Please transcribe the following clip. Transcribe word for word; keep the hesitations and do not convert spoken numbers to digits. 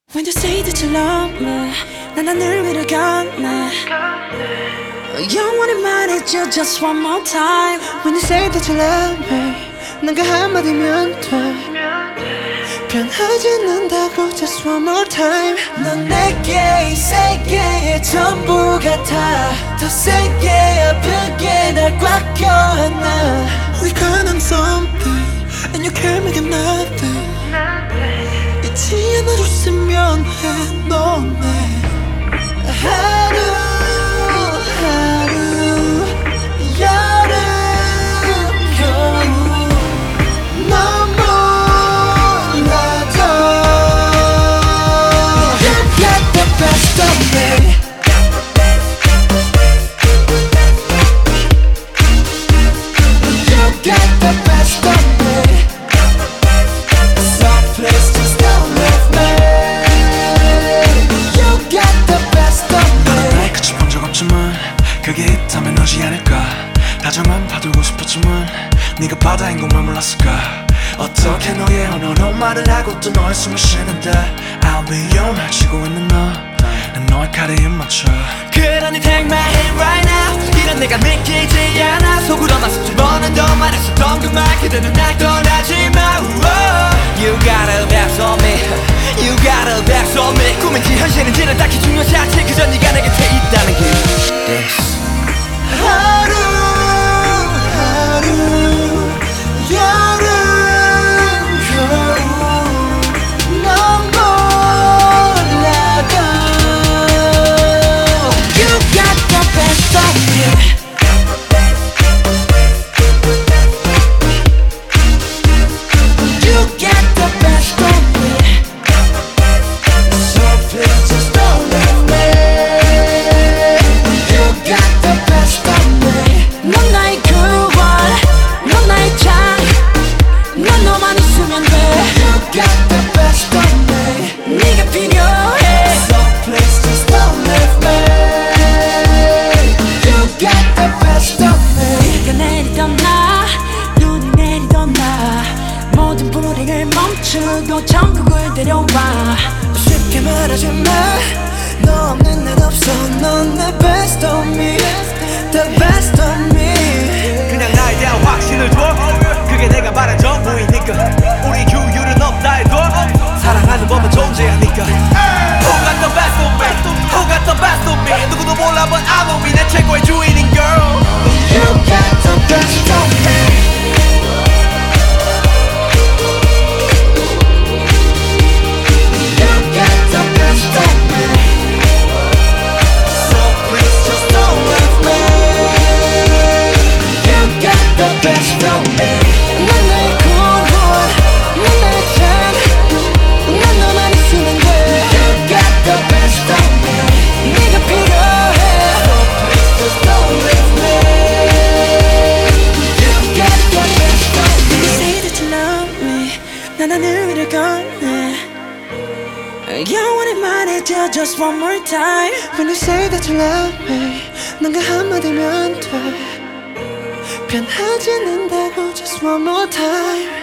When you say that you love me, 난 하늘 위를 건네. 영원히 말해줘 just one more time. When you say that you love me, 난 그 한마디면 돼. 변하지 않는다고 just one more time. 넌 내게 이 세계의 전부 같아. 더 세게 아프게 날 꽉 껴안아. We count on something and you can't make it nothing. 잊지 않아줬으면 해 너네. 하루 하루 여름 겨울 넌 몰라도 You got the best of me. You got the best of me. Some place just don't leave me. You got the best of me. 나의 끝이 본 적 없지만 그게 있다면 너지 않을까. 다정한 파도고 싶었지만 네가 바다인 것만 몰랐을까. 어떻게 너의 언어로 말을 하고 또 너의 숨을 쉬는데 I'll be your 날 치고 있는 너. 난 너의 칼에 입 맞춰. 그러니 take my hand right now. 이런 내가 믿기지 않아. 속으로만 수천 번은 더 말했었던 그 말 그대는 날 떠나지 마. You got a best on me. You got a best on me. 꿈인지 현실인지는 딱히 중요하지 않지. 그저 네가 내 곁에 있다는 게 Yes. 하루 하루 여름 겨울 넌 몰라도 You got the best of me. You got the best of me. So please just don't leave me. You got the best of me. 넌 나의 구원, 넌 나의 장, 넌 너만 있으면 돼. You got the best of me. 네가 필요해. So please just don't leave me. You got the best of me. 비가 내리던 나, 눈이 내리던 나, 모든 불행을 멈추고 천국을 데려와. 쉽게 말하지 마. 너 없는 난 없어. 넌 내 best of me. The best of me. 그냥 나에 대한 확신을 줘. 그게 내가 말한 전부이니까. 우리 규율은 없다 해도 사랑하는 법은 존재하니까. Who got the best of me? Who got the best of me? 누구도 몰라 but I know me. 내 최고의 주인인 girl. You got the best of me. You got the best of me. So please just don't leave me. You got the best of me. 넌 나의 구원, 넌 나의 참, 넌 너만 있으면 돼. You got the best of me. 네가 필요해. So please just don't leave me. You got the best of me. You say that you love me. 난 하늘 위를 건네. 영원히 말해줘 just one more time. When you say that you love me, 난 그 한마디면 돼. 변하지 않는다고 just one more time.